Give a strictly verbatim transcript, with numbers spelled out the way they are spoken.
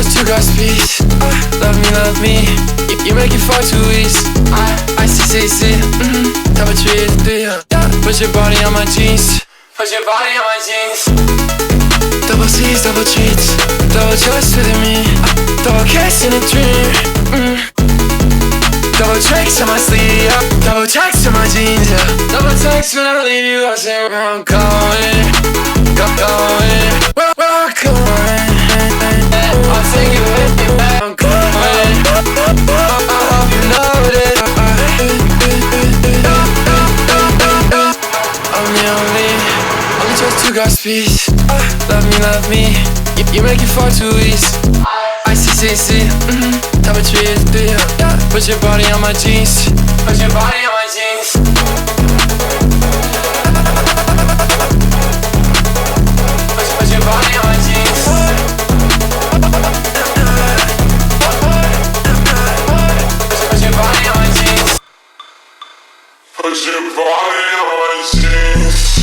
just took our speed. Love me, love me. You, you make it far too easy. I, I see, see, see. Mm-hmm. Double treat, yeah. Put your body on my jeans. Put your body on my jeans. Double C's, double treats. Double trust with me. Double kiss in a dream. Mm. Double tricks on my sleeve. Double checks on my jeans, yeah. Double text when I leave you. I say where I'm going. Go, going. Where, where I'm going. I'll take you with me where I'm going. I hope you know this. Only, only, only just took our speed. Love me, love me. You, you make it far too easy. I see, see, see. Mm-hmm. Double treat, yeah. Put your body on my jeans. Put your body on my jeans. Put, put your body on my jeans. Put, put your body on my jeans. Put your body on my jeans.